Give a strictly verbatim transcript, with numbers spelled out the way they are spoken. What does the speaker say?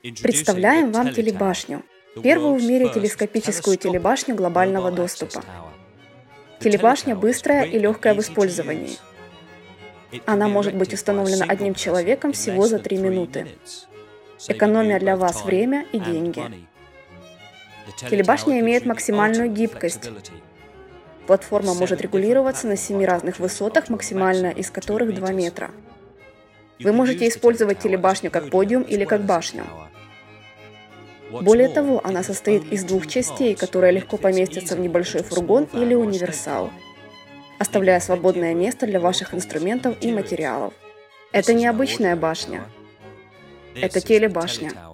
Представляем вам телебашню. Первую в мире телескопическую телебашню глобального доступа. Телебашня быстрая и легкая в использовании. Она может быть установлена одним человеком всего за три минуты. Экономия для вас время и деньги. Телебашня имеет максимальную гибкость. Платформа может регулироваться на семи разных высотах, максимальная из которых два метра. Вы можете использовать телебашню как подиум или как башню. Более того, она состоит из двух частей, которые легко поместятся в небольшой фургон или универсал, оставляя свободное место для ваших инструментов и материалов. Это не обычная башня. Это телебашня.